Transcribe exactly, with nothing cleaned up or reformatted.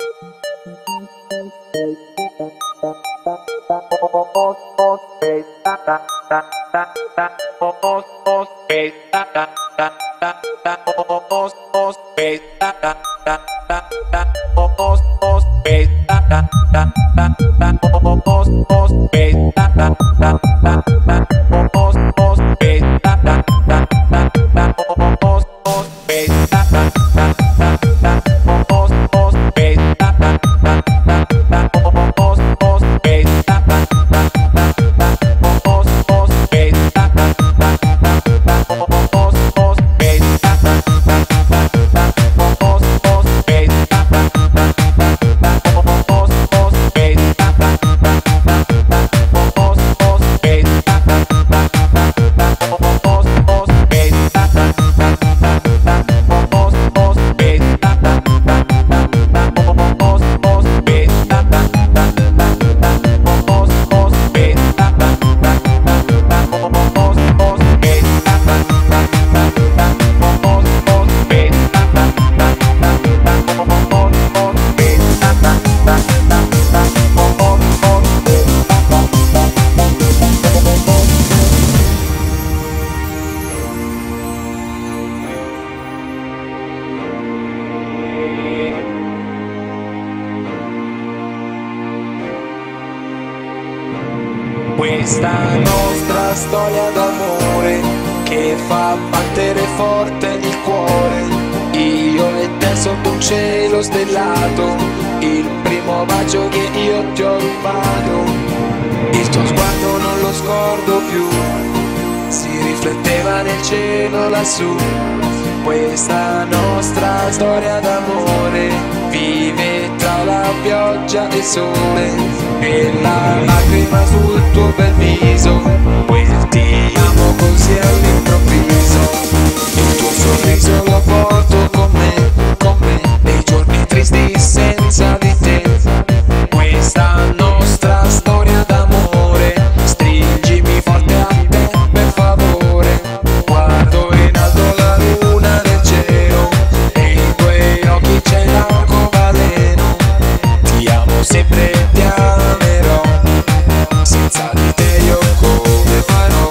Questa nostra storia d'amore che fa battere forte il cuore. Io e te sotto un cielo stellato, il primo bacio che io ti ho rubato. Il tuo sguardo non lo scordo più, si rifletteva nel cielo lassù. Questa nostra storia d'amore vive tra la pioggia e il sole e la lacrima sul tuo bel viso, quel ti amo così all'improvviso. Il tuo sorriso lo porto con me, con me, nei giorni tristi senza di te. Questa nostra storia d'amore, stringimi forte a te per favore. Guardo in alto la luna nel cielo e i tuoi occhi c'è l'arcobaleno. Ti amo sempre e ti amerò, senza di te io come farò?